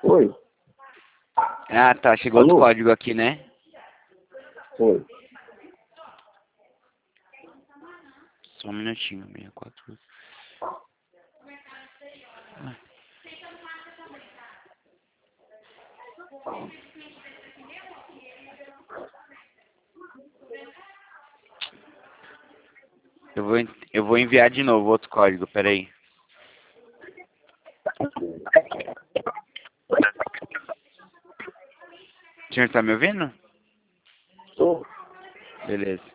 Oi. Ah, tá. Chegou outro Alô? código aqui, né? Oi. Só um minutinho. 64. Eu vou enviar de novo outro código. Peraí. O senhor tá me ouvindo? Tô. Beleza.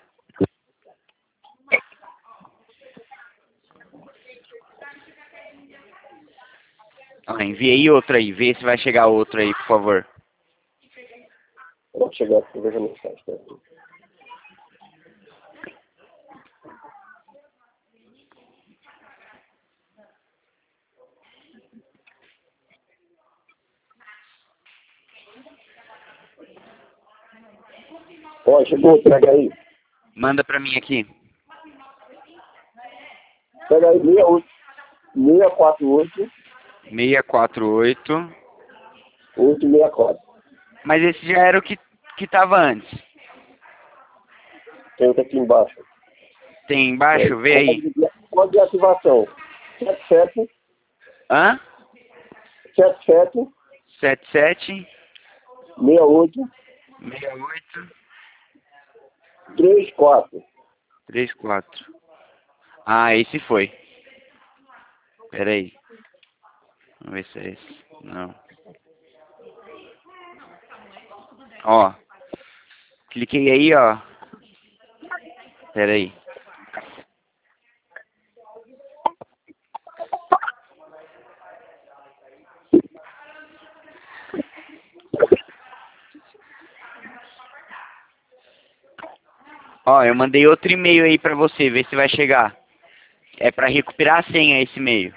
Ah, enviei outro aí. Vê se vai chegar outro aí, por favor. Vou chegar aqui e vejo a mensagem. Tá? Ó, chegou, pega aí. Manda pra mim aqui. Pega aí, 648 648. 864. Mas esse já era o que tava antes. Tem outro aqui embaixo. Tem embaixo? Vê aí. Código de ativação. 77 Hã? 77 77 68 68 34. 34. Ah, esse foi. Pera aí. Vamos ver se é esse. Não. Ó. Cliquei aí, ó. Pera aí. Ó, eu mandei outro e-mail aí pra você, ver se vai chegar. É pra recuperar a senha esse e-mail.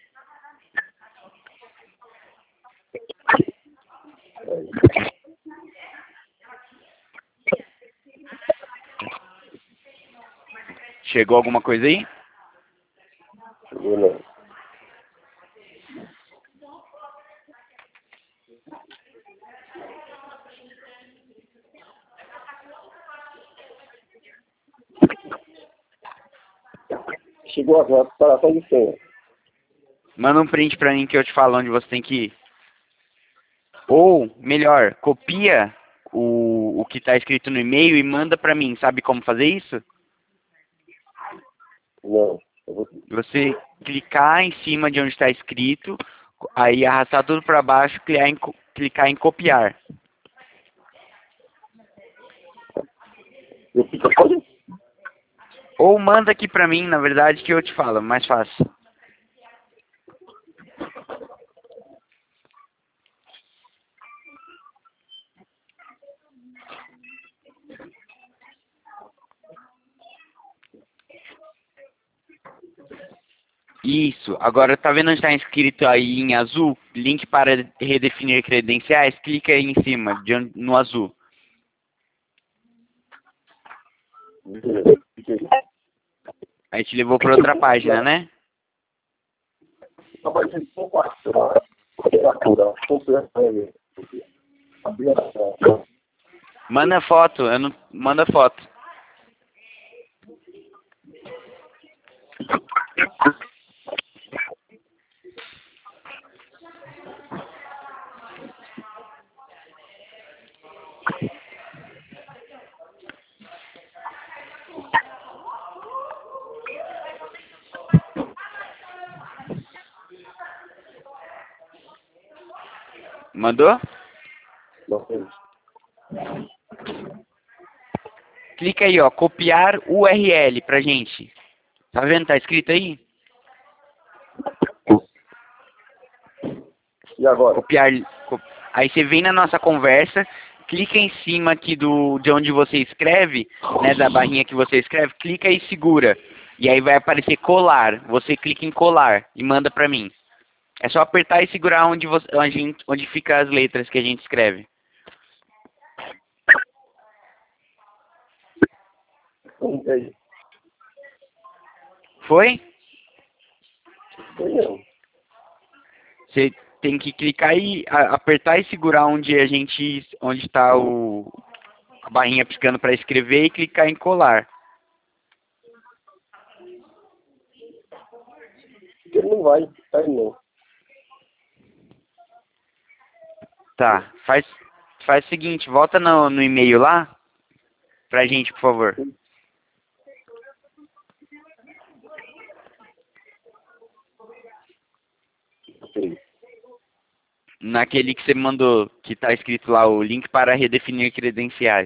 Chegou alguma coisa aí? Chegou não. Chegou a recuperação de senha. Manda um print pra mim que eu te falo onde você tem que ir. Ou, melhor, copia o que tá escrito no e-mail e manda pra mim. Sabe como fazer isso? Não. Eu vou... Você clicar em cima de onde está escrito, aí arrastar tudo para baixo, clicar em copiar. Eu fico fazendo. Ou manda aqui pra mim, na verdade, que eu te falo, mais fácil. Isso. Agora, tá vendo onde está escrito aí em azul? Link para redefinir credenciais? Clica aí em cima, no azul. Aí te levou para outra página, né? Manda foto, eu não... Manda foto. Mandou? Clica aí, ó, copiar URL pra gente. Tá vendo? Tá escrito aí? E agora? Copiar. Aí você vem na nossa conversa, clica em cima aqui de onde você escreve, né, da barrinha que você escreve, clica e segura. E aí vai aparecer colar. Você clica em colar e manda pra mim. É só apertar e segurar onde fica as letras que a gente escreve. Foi? Foi não. Você tem que clicar e apertar e segurar onde está a barrinha piscando para escrever e clicar em colar. Ele não vai, vai não. Tá, faz o seguinte, volta no e-mail lá pra gente, por favor. Sim. Naquele que você me mandou, que tá escrito lá, o link para redefinir credenciais.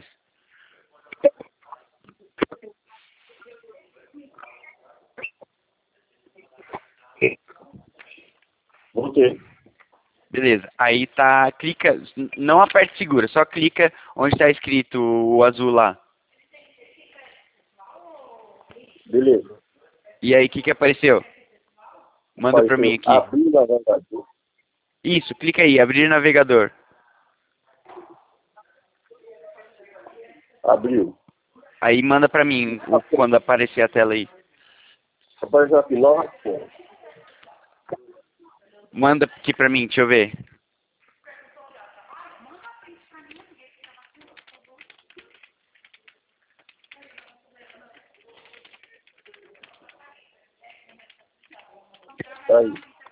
Voltei. Beleza, aí tá, clica, não aperte segura, só clica onde tá escrito o azul lá. Beleza. E aí, o que apareceu? Manda pra mim aqui. Abrir na verdade. Isso, clica aí, abrir navegador. Abriu. Aí manda pra mim quando aparecer a tela aí. Apareceu aqui, nova senha. Manda aqui pra mim, deixa eu ver. Aí.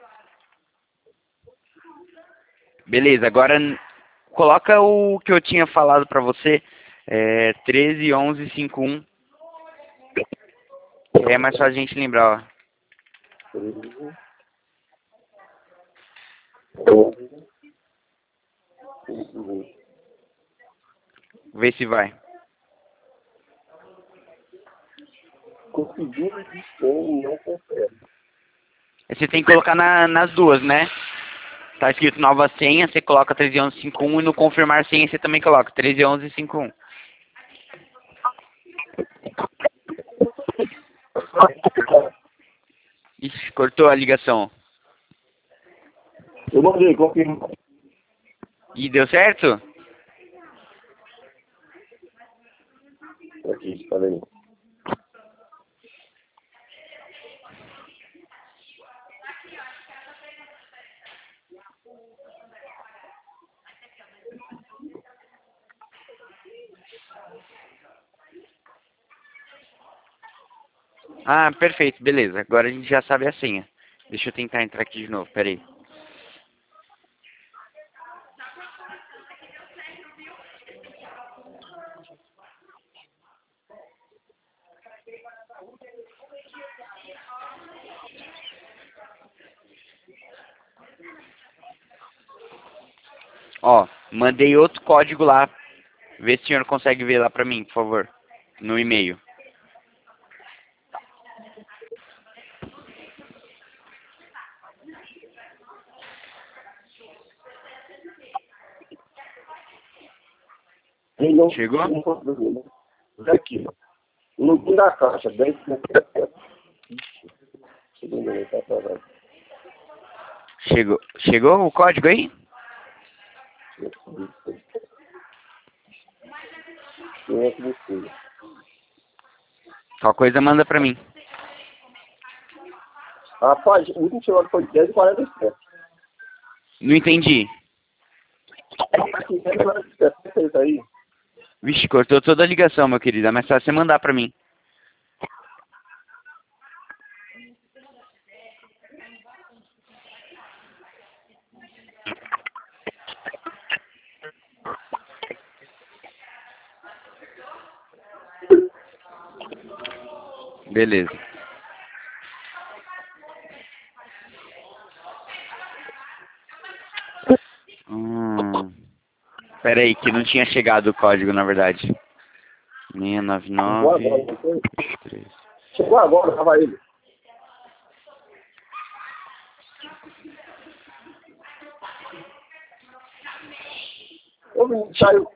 Beleza, agora coloca o que eu tinha falado pra você, 13 11 51, que aí é mais fácil a gente lembrar, ó. 13. Vê se vai. Configura de senha não confere. Você tem que colocar nas duas, né? Tá escrito nova senha, você coloca 13 11 51 e no confirmar senha você também coloca 13 11 51. Ixi, cortou a ligação. Eu mandei, confirma. E deu certo? Aqui, tá vendo? Ah, perfeito, beleza. Agora a gente já sabe a senha. Deixa eu tentar entrar aqui de novo, peraí. Ó, mandei outro código lá. Vê se o senhor consegue ver lá pra mim, por favor. No e-mail. Ele não, Chegou? não conseguiu. Aqui, ó. No fim da caixa, 10,57. Ixi, segundo ele, tá atrasado. Chegou o código aí? Quem é que você? Qual coisa manda pra mim. Rapaz, o último chegou foi 10,47. Não entendi. Aqui, 10,47, isso aí. Vixe, cortou toda a ligação, meu querido. É mais fácil você mandar pra mim. Beleza. Pera aí, que não tinha chegado o código, na verdade. Chegou agora, 699... não foi? 3. Chegou agora, tava ele. Ô, menino, saiu.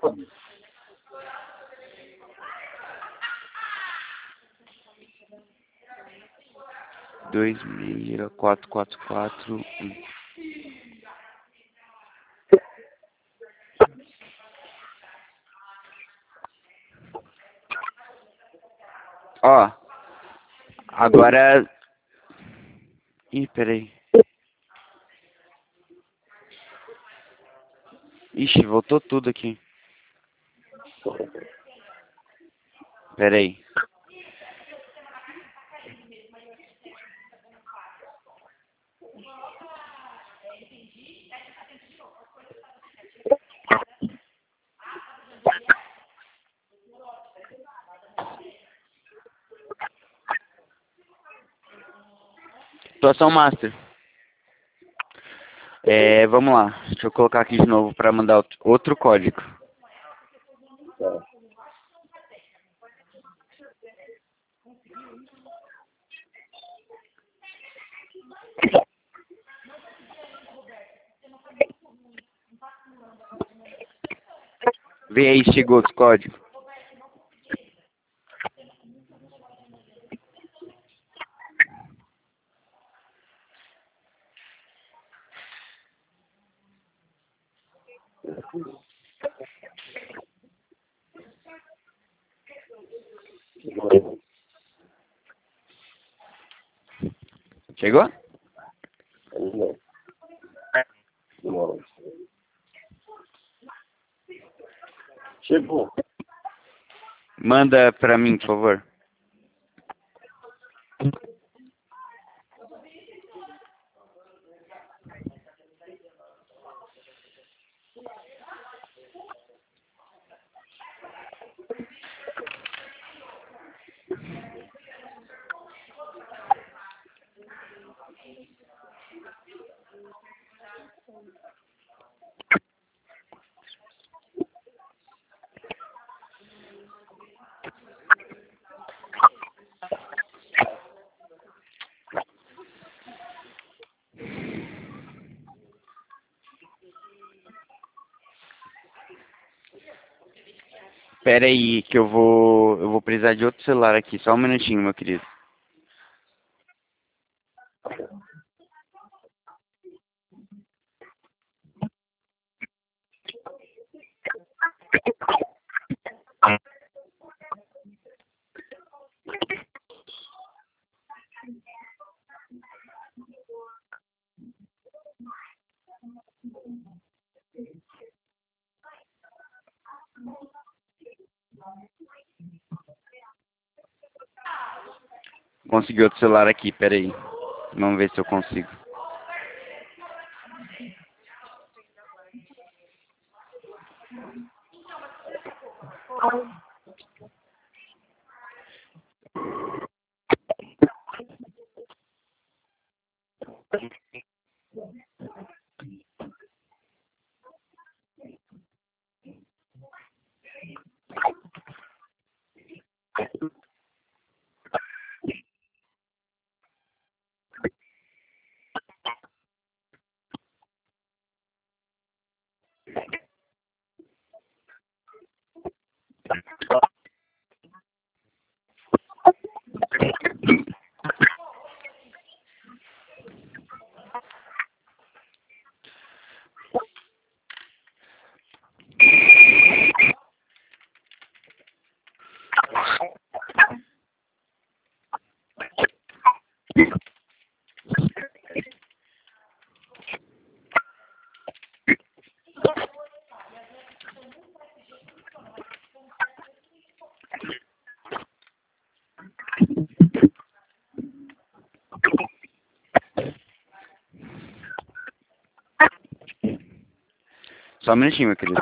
264441. Ó, agora... Ih, peraí. Ixi, voltou tudo aqui. Pera aí. Situação master. Vamos lá. Deixa eu colocar aqui de novo para mandar outro código. Tá. Vê aí se chegou os códigos. Chegou? Não. Não. Chegou. Manda pra mim, por favor. Pera aí, que eu vou precisar de outro celular aqui. Só um minutinho, meu querido. Consegui outro celular aqui, pera aí. Vamos ver se eu consigo. Só um minutinho, meu querido.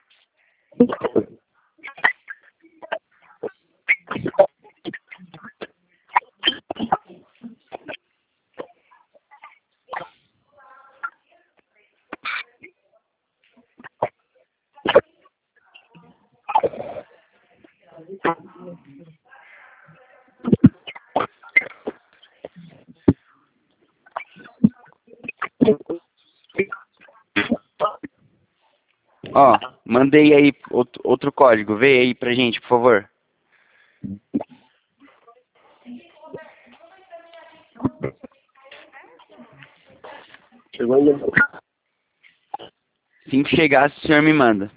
Ó, mandei aí outro código. Vê aí pra gente, por favor. Chegou ainda não. Assim que chegar, o senhor me manda.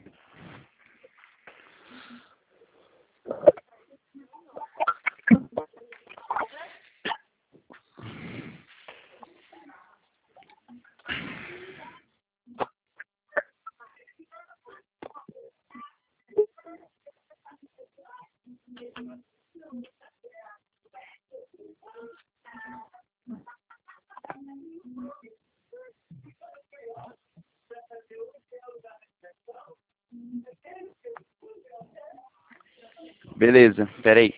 Beleza, peraí.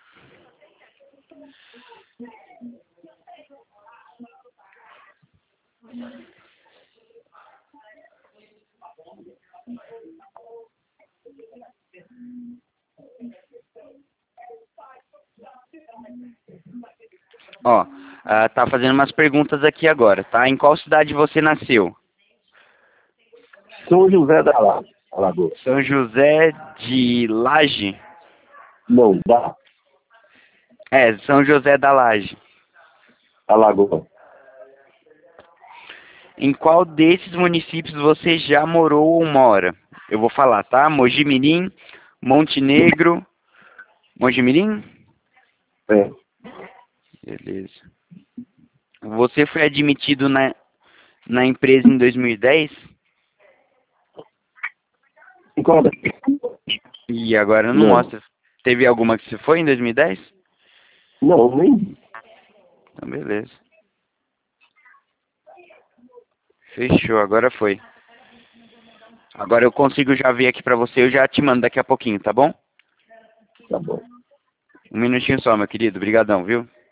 Ó, tá fazendo umas perguntas aqui agora, tá? Em qual cidade você nasceu? São José da Alagoas. São José de Laje? Não, da É, São José da Laje. Alagoas. Em qual desses municípios você já morou ou mora? Eu vou falar, tá? Mojimirim, Montenegro, Mojimirim? É. Beleza. Você foi admitido na empresa em 2010? E qual E agora não Não. mostra. Teve alguma que você foi em 2010? Não, nem. Então, beleza. Fechou, agora foi. Agora eu consigo já ver aqui pra você, eu já te mando daqui a pouquinho, tá bom? Tá bom. Um minutinho só, meu querido. Obrigadão, viu?